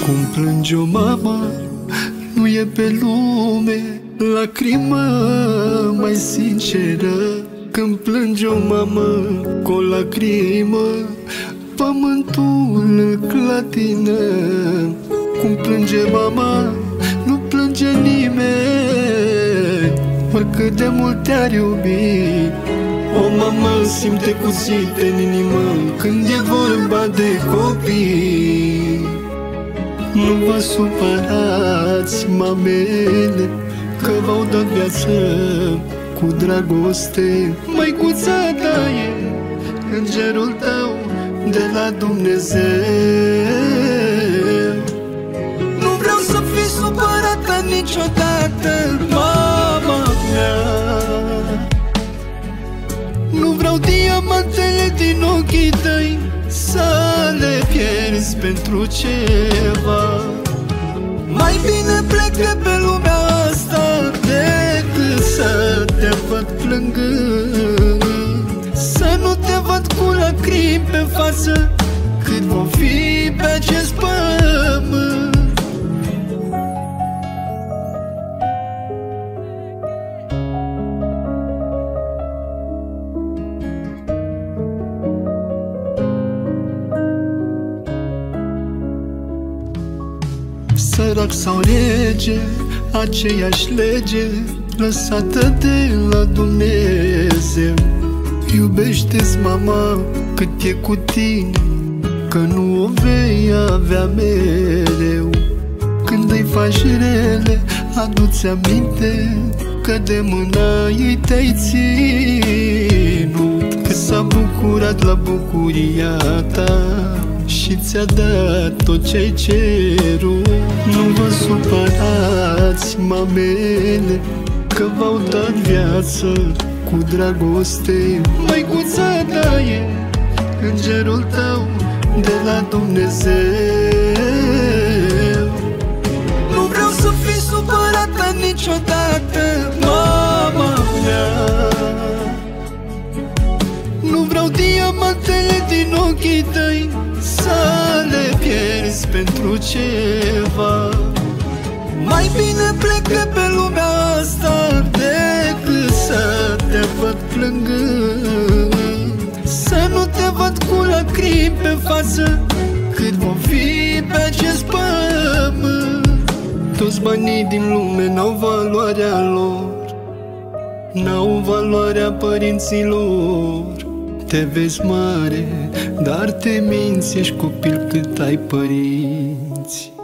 Cum plânge o mamă, nu e pe lume lacrimă mai sinceră. Când plânge o mamă cu o lacrimă, pământul îl clatină. Cum plânge mama, nu plânge nimeni, oricât de mult te-ar iubi. O mamă simte cuțite în inimă când e vorba de copii. Nu vă supărați, mamele, că v-au dat viață cu dragoste. Măicuța ta e îngerul tău de la Dumnezeu. Nu vreau să fii supărată niciodată, mama mea. Nu vreau diamantele din ochii tăi să le pierzi pentru ceva. Mai bine plec de pe lumea asta decât să te văd plângând, să nu te văd cu lacrimi pe față cât vom fi pe acest pământ. Sărac sau rege, aceeași lege lăsată de la Dumnezeu. Iubește-ți mama cât e cu tine, că nu o vei avea mereu. Când îi faci rele, adu-ți aminte că de mâna ei te-ai ținut, că s-a bucurat la bucuria ta și ți-a dat tot ce-ai cerut. Nu vă supărați, mamele, că v-au dat viață cu dragoste. Măicuța ta e îngerul tău de la Dumnezeu. Nu vreau să fii supărată niciodată, mama mea. Nu vreau diamantele din ochii tăi să le pierzi pentru ceva. Mai bine plec de pe lumea asta decât să te văd plângând, să nu te văd cu lacrimi pe față cât vom fi pe acest pământ. Toți banii din lume n-au valoarea lor, n-au valoarea părinților. Te vezi mare, dar te minți, ești copil cât ai părinți.